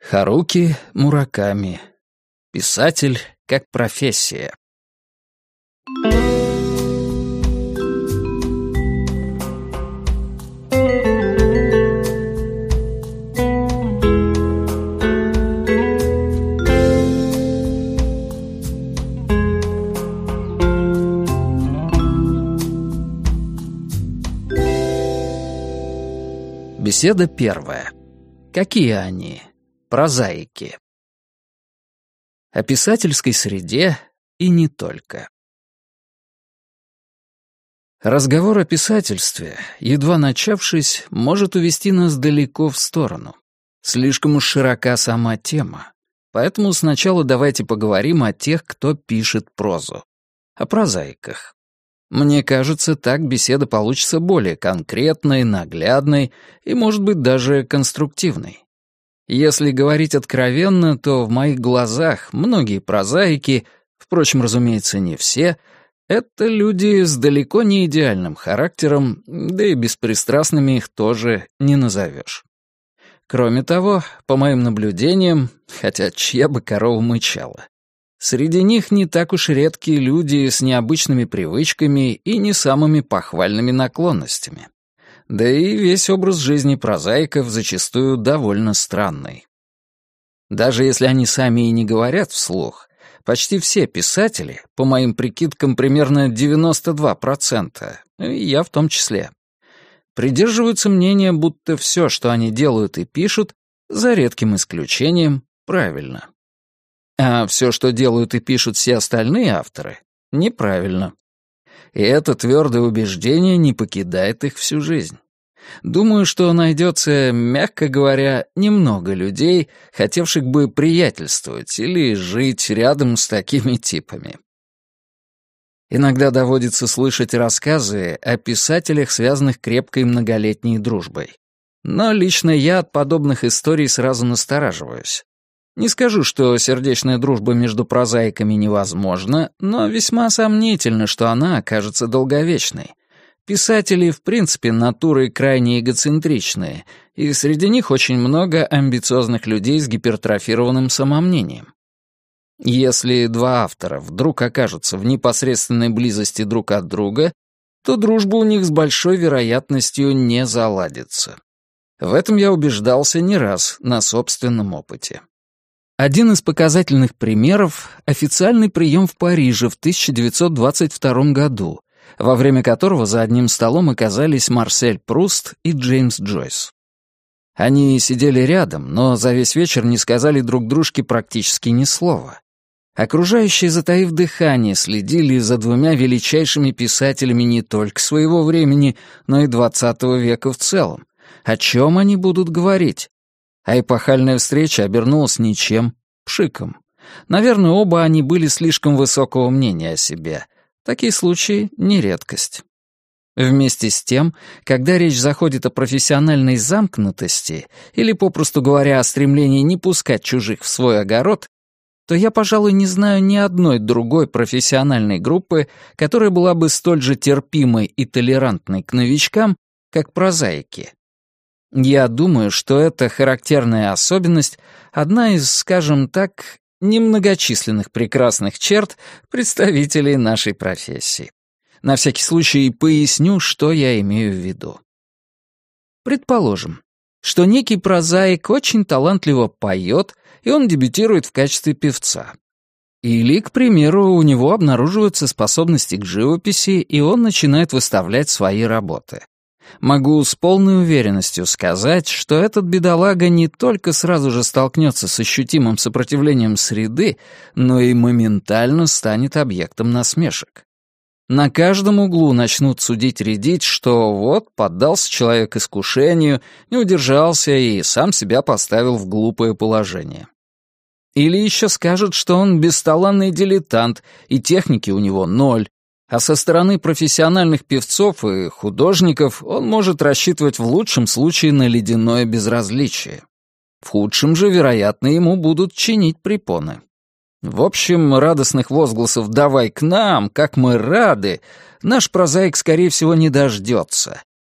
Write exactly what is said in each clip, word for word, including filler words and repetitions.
Харуки Мураками. Писатель как профессия. Беседа первая. Какие они? Прозаики. О писательской среде и не только. Разговор о писательстве, едва начавшись, может увести нас далеко в сторону. Слишком уж широка сама тема. Поэтому сначала давайте поговорим о тех, кто пишет прозу. О прозаиках. Мне кажется, так беседа получится более конкретной, наглядной и, может быть, даже конструктивной. Если говорить откровенно, то в моих глазах многие прозаики, впрочем, разумеется, не все, это люди с далеко не идеальным характером, да и беспристрастными их тоже не назовешь. Кроме того, по моим наблюдениям, хотя чья бы корова мычала, среди них не так уж редкие люди с необычными привычками и не самыми похвальными наклонностями. Да и весь образ жизни прозаиков зачастую довольно странный. Даже если они сами и не говорят вслух, почти все писатели, по моим прикидкам примерно девяносто два процента, и я в том числе, придерживаются мнения, будто все, что они делают и пишут, за редким исключением, правильно. А все, что делают и пишут все остальные авторы, неправильно. И это твердое убеждение не покидает их всю жизнь. Думаю, что найдется, мягко говоря, немного людей, хотевших бы приятельствовать или жить рядом с такими типами. Иногда доводится слышать рассказы о писателях, связанных крепкой многолетней дружбой. Но лично я от подобных историй сразу настораживаюсь. Не скажу, что сердечная дружба между прозаиками невозможна, но весьма сомнительно, что она окажется долговечной. Писатели, в принципе, натурой крайне эгоцентричные, и среди них очень много амбициозных людей с гипертрофированным самомнением. Если два автора вдруг окажутся в непосредственной близости друг от друга, то дружба у них с большой вероятностью не заладится. В этом я убеждался не раз на собственном опыте. Один из показательных примеров — официальный прием в Париже в тысяча девятьсот двадцать втором году, во время которого за одним столом оказались Марсель Пруст и Джеймс Джойс. Они сидели рядом, но за весь вечер не сказали друг дружке практически ни слова. Окружающие, затаив дыхание, следили за двумя величайшими писателями не только своего времени, но и двадцатого века в целом. О чем они будут говорить? А эпохальная встреча обернулась ничем, пшиком. Наверное, оба они были слишком высокого мнения о себе. Такие случаи — не редкость. Вместе с тем, когда речь заходит о профессиональной замкнутости или, попросту говоря, о стремлении не пускать чужих в свой огород, то я, пожалуй, не знаю ни одной другой профессиональной группы, которая была бы столь же терпимой и толерантной к новичкам, как прозаики. Я думаю, что эта характерная особенность — одна из, скажем так, немногочисленных прекрасных черт представителей нашей профессии. На всякий случай поясню, что я имею в виду. Предположим, что некий прозаик очень талантливо поет, и он дебютирует в качестве певца. Или, к примеру, у него обнаруживаются способности к живописи, и он начинает выставлять свои работы. Могу с полной уверенностью сказать, что этот бедолага не только сразу же столкнется с ощутимым сопротивлением среды, но и моментально станет объектом насмешек. На каждом углу начнут судить-рядить, что вот поддался человек искушению, не удержался и сам себя поставил в глупое положение. Или еще скажут, что он бесталанный дилетант, и техники у него ноль, а со стороны профессиональных певцов и художников он может рассчитывать в лучшем случае на ледяное безразличие. В худшем же, вероятно, ему будут чинить препоны. В общем, радостных возгласов «давай к нам, как мы рады» наш прозаик, скорее всего, не дождется.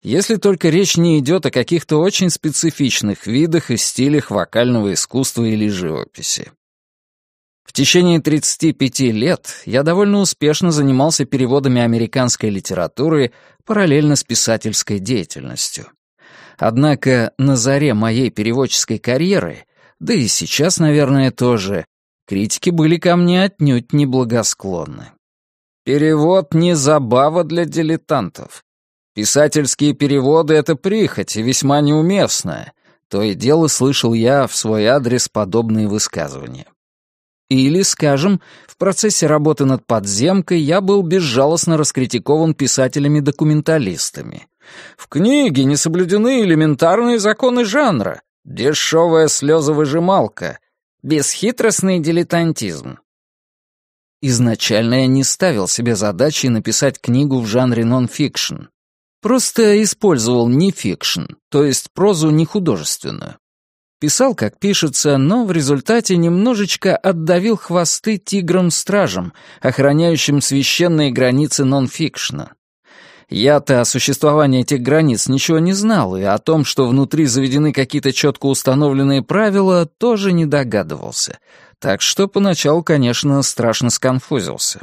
Если только речь не идет о каких-то очень специфичных видах и стилях вокального искусства или живописи. В течение тридцати пяти лет я довольно успешно занимался переводами американской литературы параллельно с писательской деятельностью. Однако на заре моей переводческой карьеры, да и сейчас, наверное, тоже, критики были ко мне отнюдь неблагосклонны. Перевод не забава для дилетантов. Писательские переводы — это прихоть и весьма неуместная. То и дело слышал я в свой адрес подобные высказывания. Или, скажем, в процессе работы над «Подземкой» я был безжалостно раскритикован писателями-документалистами. В книге не соблюдены элементарные законы жанра. Дешевая слезовыжималка. Бесхитростный дилетантизм. Изначально я не ставил себе задачей написать книгу в жанре нон-фикшн. Просто использовал не-фикшн, то есть прозу нехудожественную. Писал, как пишется, но в результате немножечко отдавил хвосты тиграм-стражам, охраняющим священные границы нон-фикшна. Я-то о существовании этих границ ничего не знал, и о том, что внутри заведены какие-то четко установленные правила, тоже не догадывался. Так что поначалу, конечно, страшно сконфузился.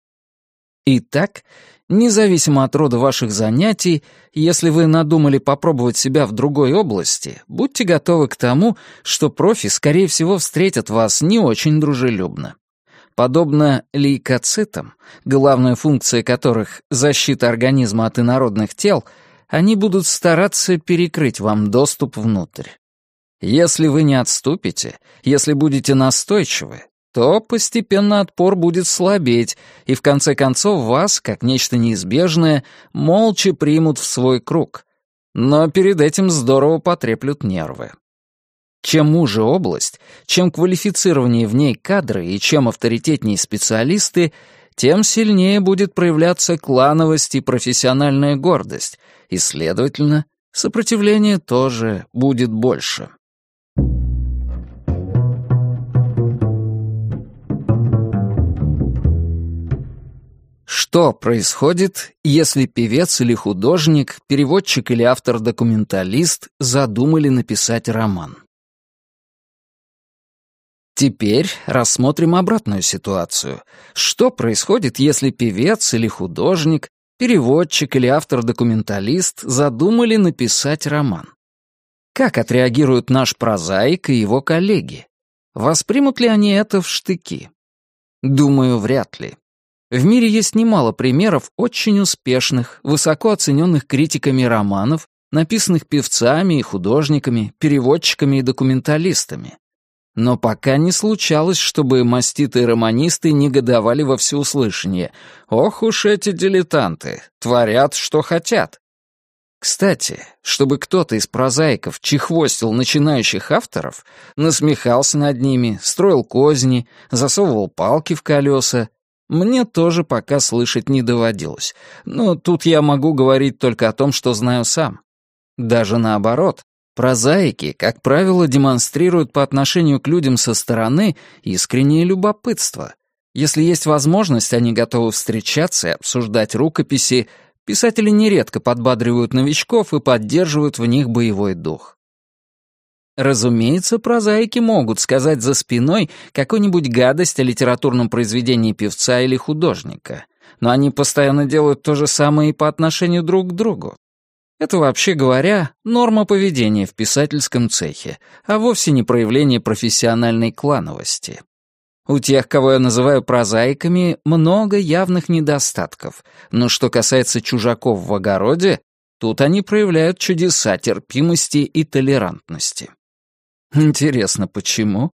Итак, независимо от рода ваших занятий, если вы надумали попробовать себя в другой области, будьте готовы к тому, что профи, скорее всего, встретят вас не очень дружелюбно. Подобно лейкоцитам, главная функция которых — защита организма от инородных тел, они будут стараться перекрыть вам доступ внутрь. Если вы не отступите, если будете настойчивы, то постепенно отпор будет слабеть, и в конце концов вас, как нечто неизбежное, молча примут в свой круг. Но перед этим здорово потреплют нервы. Чем уже область, чем квалифицированнее в ней кадры и чем авторитетнее специалисты, тем сильнее будет проявляться клановость и профессиональная гордость, и, следовательно, сопротивление тоже будет больше. Что происходит, если певец или художник, переводчик или автор-документалист задумали написать роман? Теперь рассмотрим обратную ситуацию. Что происходит, если певец или художник, переводчик или автор-документалист задумали написать роман? Как отреагируют наш прозаик и его коллеги? Воспримут ли они это в штыки? Думаю, вряд ли. В мире есть немало примеров очень успешных, высоко оцененных критиками романов, написанных певцами и художниками, переводчиками и документалистами. Но пока не случалось, чтобы маститые романисты негодовали во всеуслышание. Ох уж эти дилетанты, творят, что хотят. Кстати, чтобы кто-то из прозаиков чехвостил начинающих авторов, насмехался над ними, строил козни, засовывал палки в колеса, мне тоже пока слышать не доводилось. Но тут я могу говорить только о том, что знаю сам. Даже наоборот. Прозаики, как правило, демонстрируют по отношению к людям со стороны искреннее любопытство. Если есть возможность, они готовы встречаться и обсуждать рукописи. Писатели нередко подбадривают новичков и поддерживают в них боевой дух. Разумеется, прозаики могут сказать за спиной какую-нибудь гадость о литературном произведении певца или художника, но они постоянно делают то же самое и по отношению друг к другу. Это, вообще говоря, норма поведения в писательском цехе, а вовсе не проявление профессиональной клановости. У тех, кого я называю прозаиками, много явных недостатков, но что касается чужаков в огороде, тут они проявляют чудеса терпимости и толерантности. Интересно, почему?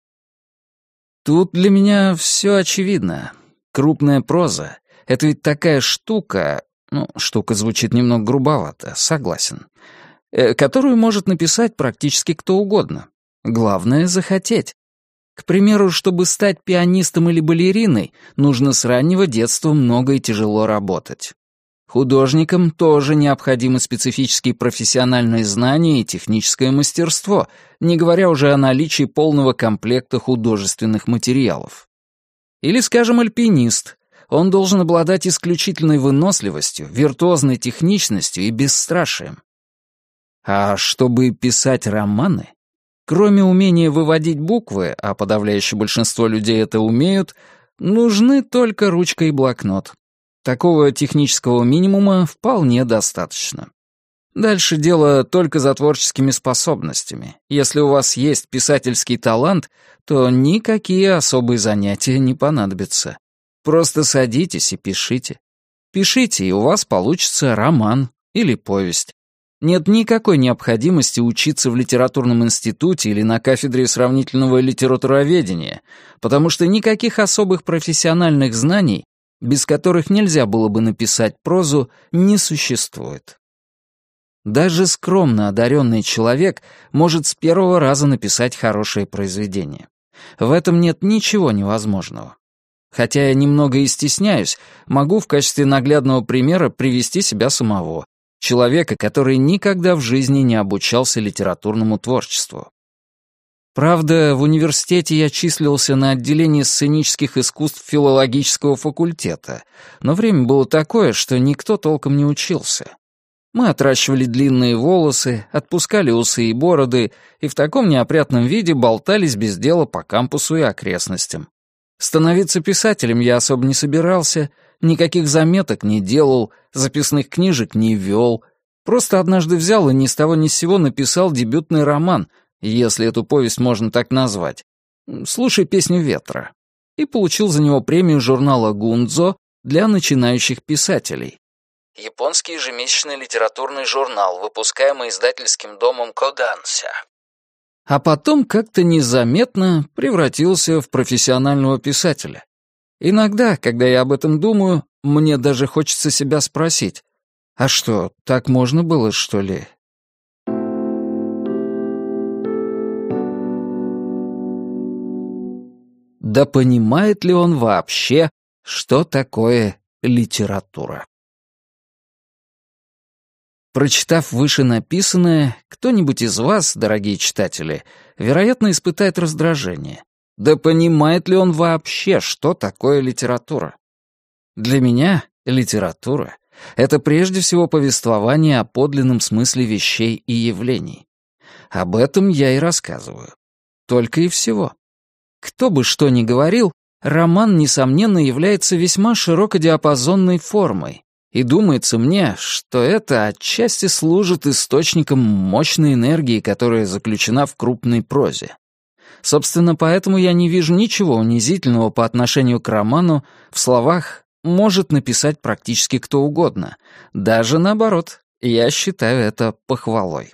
Тут для меня все очевидно. Крупная проза — это ведь такая штука... Ну, штука звучит немного грубовато, согласен. Э, которую может написать практически кто угодно. Главное — захотеть. К примеру, чтобы стать пианистом или балериной, нужно с раннего детства много и тяжело работать. Художникам тоже необходимы специфические профессиональные знания и техническое мастерство, не говоря уже о наличии полного комплекта художественных материалов. Или, скажем, альпинист. Он должен обладать исключительной выносливостью, виртуозной техничностью и бесстрашием. А чтобы писать романы, кроме умения выводить буквы, а подавляющее большинство людей это умеют, нужны только ручка и блокнот. Такого технического минимума вполне достаточно. Дальше дело только за творческими способностями. Если у вас есть писательский талант, то никакие особые занятия не понадобятся. Просто садитесь и пишите. Пишите, и у вас получится роман или повесть. Нет никакой необходимости учиться в литературном институте или на кафедре сравнительного литературоведения, потому что никаких особых профессиональных знаний, без которых нельзя было бы написать прозу, не существует. Даже скромно одаренный человек может с первого раза написать хорошее произведение. В этом нет ничего невозможного. Хотя я немного и стесняюсь, могу в качестве наглядного примера привести себя самого, человека, который никогда в жизни не обучался литературному творчеству. Правда, в университете я числился на отделении сценических искусств филологического факультета, но время было такое, что никто толком не учился. Мы отращивали длинные волосы, отпускали усы и бороды и в таком неопрятном виде болтались без дела по кампусу и окрестностям. Становиться писателем я особо не собирался, никаких заметок не делал, записных книжек не вел. Просто однажды взял и ни с того ни с сего написал дебютный роман, если эту повесть можно так назвать. «Слушай песню ветра». И получил за него премию журнала «Гундзо» для начинающих писателей. Японский ежемесячный литературный журнал, выпускаемый издательским домом Коданся. А потом как-то незаметно превратился в профессионального писателя. Иногда, когда я об этом думаю, мне даже хочется себя спросить, а что, так можно было, что ли? Да понимает ли он вообще, что такое литература? Прочитав вышенаписанное, кто-нибудь из вас, дорогие читатели, вероятно, испытает раздражение. Да понимает ли он вообще, что такое литература? Для меня литература — это прежде всего повествование о подлинном смысле вещей и явлений. Об этом я и рассказываю. Только и всего. Кто бы что ни говорил, роман, несомненно, является весьма широкодиапазонной формой, и думается мне, что это отчасти служит источником мощной энергии, которая заключена в крупной прозе. Собственно, поэтому я не вижу ничего унизительного по отношению к роману в словах «может написать практически кто угодно». Даже наоборот, я считаю это похвалой.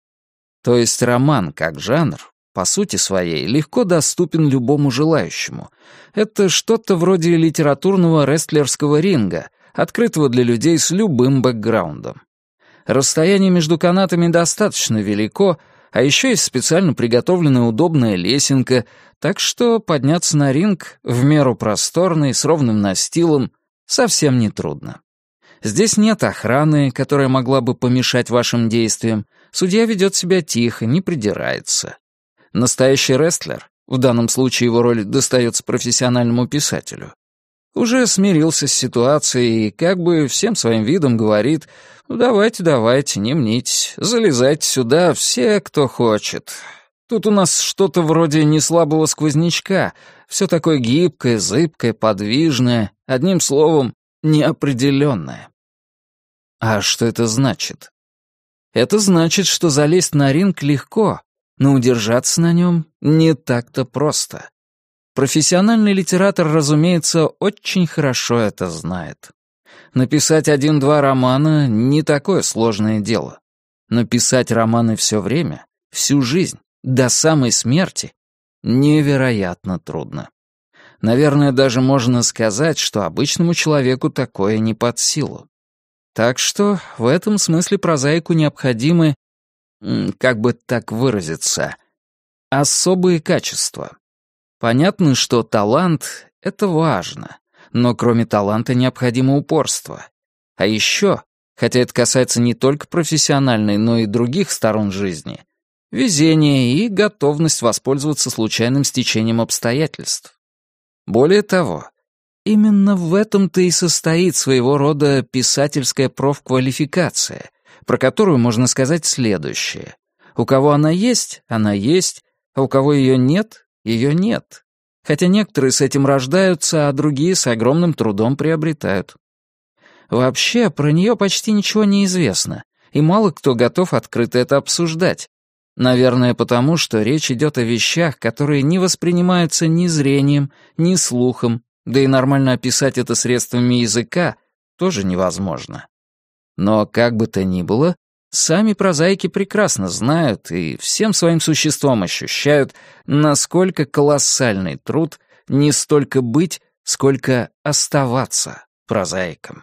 То есть роман, как жанр, по сути своей, легко доступен любому желающему. Это что-то вроде литературного рестлерского ринга, открытого для людей с любым бэкграундом. Расстояние между канатами достаточно велико, а еще есть специально приготовленная удобная лесенка, так что подняться на ринг в меру просторный, с ровным настилом, совсем нетрудно. Здесь нет охраны, которая могла бы помешать вашим действиям, судья ведет себя тихо, не придирается. Настоящий рестлер, в данном случае его роль достается профессиональному писателю, уже смирился с ситуацией и как бы всем своим видом говорит: «Ну, давайте, давайте, не мнитесь, залезайте сюда все, кто хочет. Тут у нас что-то вроде неслабого сквознячка, все такое гибкое, зыбкое, подвижное, одним словом, неопределенное». А что это значит? Это значит, что залезть на ринг легко, но удержаться на нем не так-то просто. Профессиональный литератор, разумеется, очень хорошо это знает. Написать один-два романа — не такое сложное дело. Но писать романы все время, всю жизнь, до самой смерти — невероятно трудно. Наверное, даже можно сказать, что обычному человеку такое не под силу. Так что в этом смысле прозаику необходимы, как бы так выразиться, особые качества. Понятно, что талант — это важно, но кроме таланта необходимо упорство. А еще, хотя это касается не только профессиональной, но и других сторон жизни, везение и готовность воспользоваться случайным стечением обстоятельств. Более того, именно в этом-то и состоит своего рода писательская профквалификация, про которую можно сказать следующее. У кого она есть, она есть, а у кого ее нет, ее нет. Хотя некоторые с этим рождаются, а другие с огромным трудом приобретают. Вообще, про нее почти ничего не известно, и мало кто готов открыто это обсуждать. Наверное, потому что речь идет о вещах, которые не воспринимаются ни зрением, ни слухом, да и нормально описать это средствами языка тоже невозможно. Но как бы то ни было, сами прозаики прекрасно знают и всем своим существом ощущают, насколько колоссальный труд не столько быть, сколько оставаться прозаиком.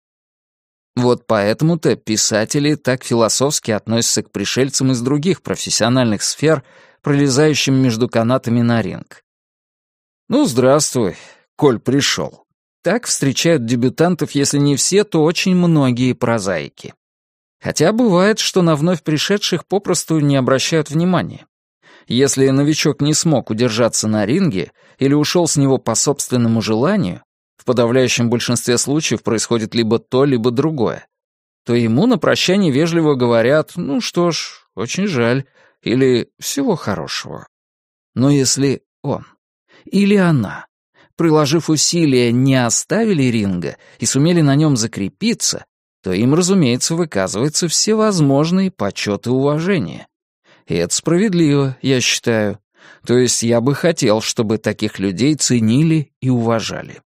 Вот поэтому-то писатели так философски относятся к пришельцам из других профессиональных сфер, пролезающим между канатами на ринг. «Ну, здравствуй, коль пришел». Так встречают дебютантов, если не все, то очень многие прозаики. Хотя бывает, что на вновь пришедших попросту не обращают внимания. Если новичок не смог удержаться на ринге или ушел с него по собственному желанию, в подавляющем большинстве случаев происходит либо то, либо другое, то ему на прощание вежливо говорят «ну что ж, очень жаль» или «всего хорошего». Но если он или она, приложив усилия, не оставили ринга и сумели на нем закрепиться, то им, разумеется, выказывается всевозможный почет и уважение. И это справедливо, я считаю. То есть я бы хотел, чтобы таких людей ценили и уважали.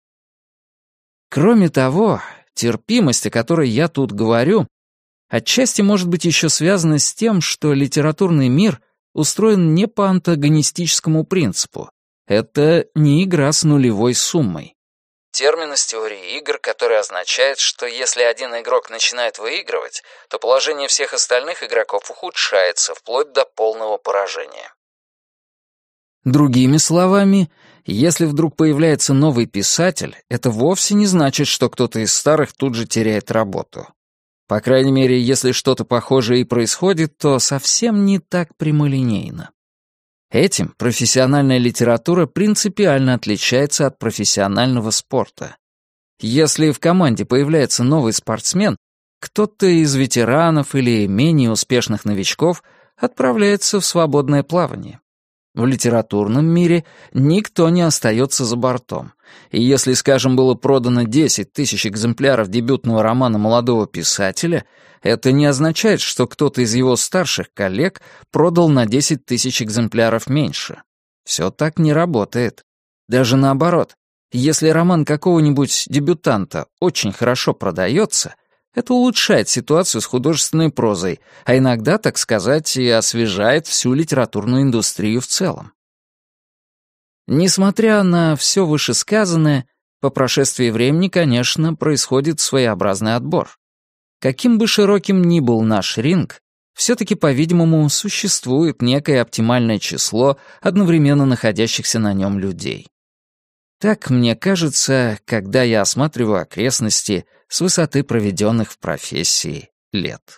Кроме того, терпимость, о которой я тут говорю, отчасти может быть еще связана с тем, что литературный мир устроен не по антагонистическому принципу. Это не игра с нулевой суммой. Термин из теории игр, который означает, что если один игрок начинает выигрывать, то положение всех остальных игроков ухудшается вплоть до полного поражения. Другими словами, если вдруг появляется новый писатель, это вовсе не значит, что кто-то из старых тут же теряет работу. По крайней мере, если что-то похожее и происходит, то совсем не так прямолинейно. Этим профессиональная литература принципиально отличается от профессионального спорта. Если в команде появляется новый спортсмен, кто-то из ветеранов или менее успешных новичков отправляется в свободное плавание. В литературном мире никто не остается за бортом. И если, скажем, было продано десять тысяч экземпляров дебютного романа молодого писателя, это не означает, что кто-то из его старших коллег продал на десять тысяч экземпляров меньше. Все так не работает. Даже наоборот. Если роман какого-нибудь дебютанта очень хорошо продается, это улучшает ситуацию с художественной прозой, а иногда, так сказать, и освежает всю литературную индустрию в целом. Несмотря на все вышесказанное, по прошествии времени, конечно, происходит своеобразный отбор. Каким бы широким ни был наш ринг, все-таки, по-видимому, существует некое оптимальное число одновременно находящихся на нем людей. Так мне кажется, когда я осматриваю окрестности с высоты проведенных в профессии лет.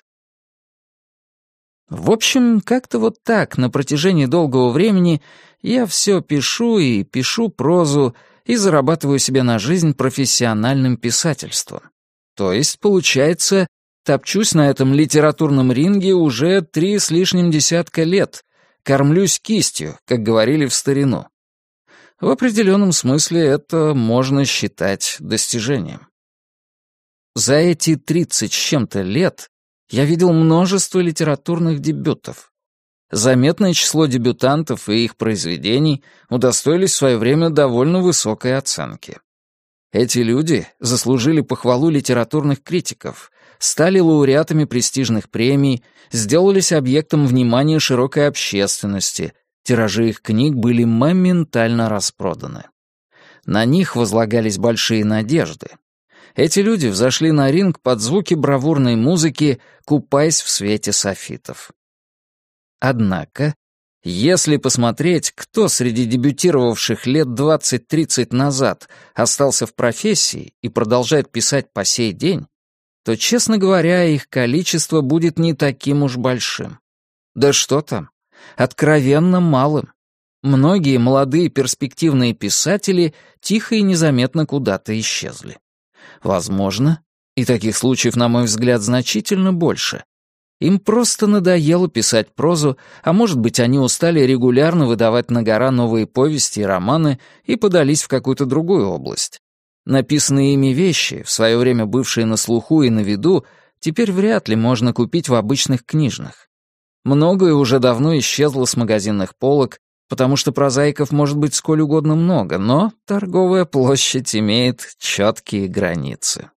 В общем, как-то вот так на протяжении долгого времени я все пишу и пишу прозу и зарабатываю себе на жизнь профессиональным писательством. То есть, получается, топчусь на этом литературном ринге уже три с лишним десятка лет, кормлюсь кистью, как говорили в старину. В определенном смысле это можно считать достижением. За эти тридцать с чем-то лет я видел множество литературных дебютов. Заметное число дебютантов и их произведений удостоились в свое время довольно высокой оценки. Эти люди заслужили похвалу литературных критиков, стали лауреатами престижных премий, сделались объектом внимания широкой общественности, тиражи их книг были моментально распроданы. На них возлагались большие надежды. Эти люди взошли на ринг под звуки бравурной музыки, купаясь в свете софитов. Однако, если посмотреть, кто среди дебютировавших лет двадцать-тридцать назад остался в профессии и продолжает писать по сей день, то, честно говоря, их количество будет не таким уж большим. Да что там, откровенно малым. Многие молодые перспективные писатели тихо и незаметно куда-то исчезли. Возможно, И таких случаев, на мой взгляд, значительно больше. Им просто надоело писать прозу, а может быть, они устали регулярно выдавать на гора новые повести и романы и подались в какую-то другую область. Написанные ими вещи, в свое время бывшие на слуху и на виду, теперь вряд ли можно купить в обычных книжных. Многое уже давно исчезло с магазинных полок, потому что прозаиков может быть сколь угодно много, но торговая площадь имеет четкие границы.